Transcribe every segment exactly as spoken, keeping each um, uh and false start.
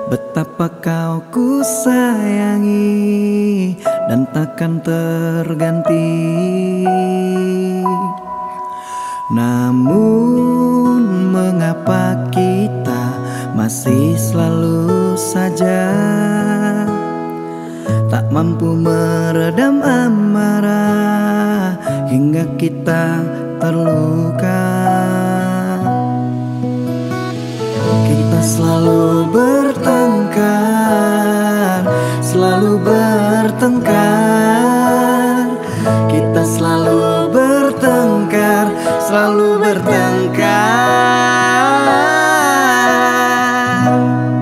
Betapa kau ku sayangi dan takkan terganti. Namun mengapa kita masih selalu saja tak mampu meredam amarah hingga kita terluka. Kita selalu bertengkar, selalu bertengkar. Kita selalu bertengkar, selalu bertengkar.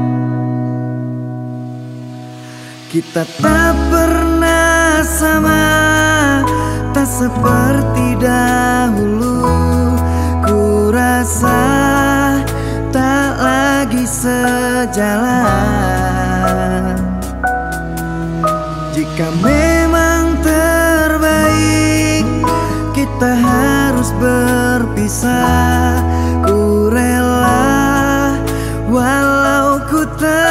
Kita tak pernah sama, tak seperti dahulu. Ku rasa tak lagi sejalan. Jika memang terbaik kita harus berpisah, ku rela walau ku tak